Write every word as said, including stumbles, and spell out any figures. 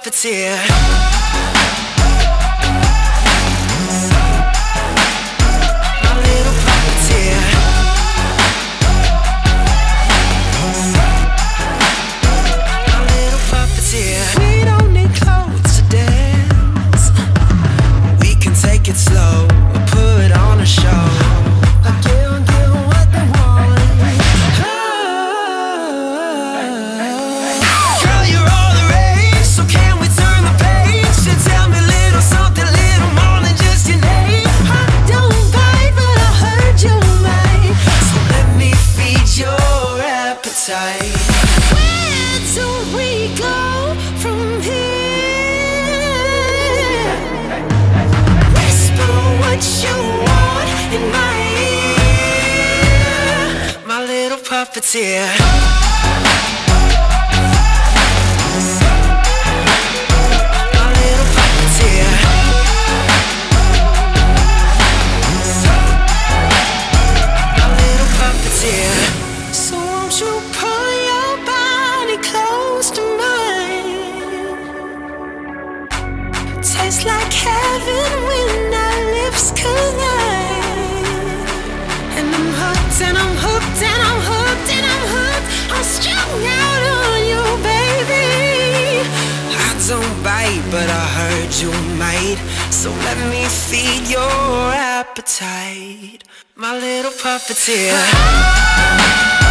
puppeteer. My little puppeteer. My little puppeteer. We don't need clothes to dance. We can take it slow or put on a show. I give them what they want. Girl, you're all the rage, so can we turn the page and tell me a little something, little more than just your name? I don't bite, but I heard you might, so let me feed your appetite. Where do we go from here? Whisper what you want in my ear, my little puppeteer. My little puppeteer. My little puppeteer. So won't you pull your body close to mine? Tastes like heaven when our lips collide. And I'm hooked and I'm hooked and I'm hooked and I'm hooked. I'm strung out on you, baby. I don't bite, but I heard you might, so let me feed your appetite, my little puppeteer.